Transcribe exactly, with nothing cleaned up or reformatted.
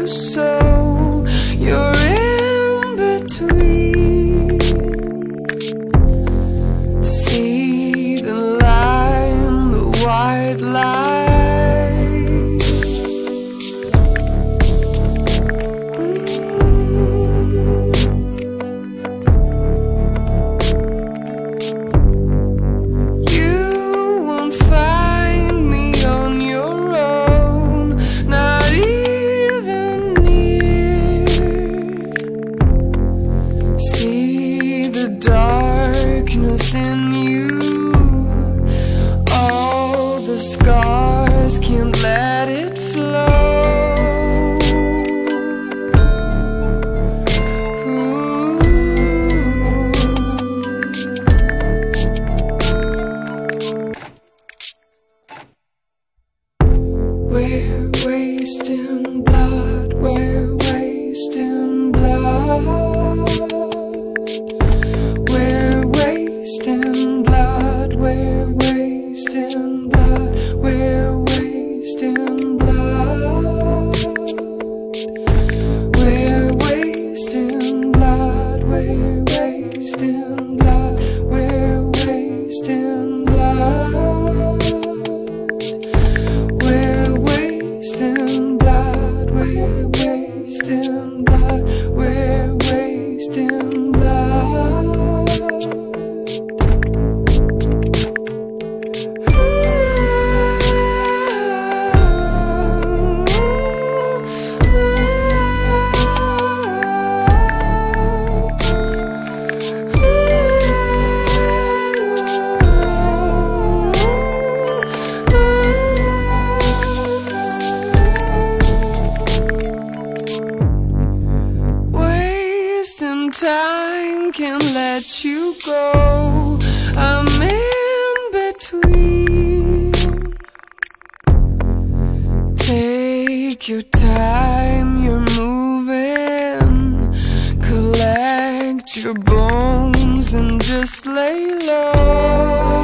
so you're in between. See the line, the white line. Darkness in you, all the scars can't let it flow. Ooh. We're wasting blood, we're wasting blood. We're wasting blood, we're wasting blood, we're wasting blood. We're wasting blood, we're wasting blood, we're wasting blood. We're wasting blood, we're wasting blood, we're wasting blood. Time can't let you go. I'm in between. Take your time, you're moving. Collect your bones and just lay low.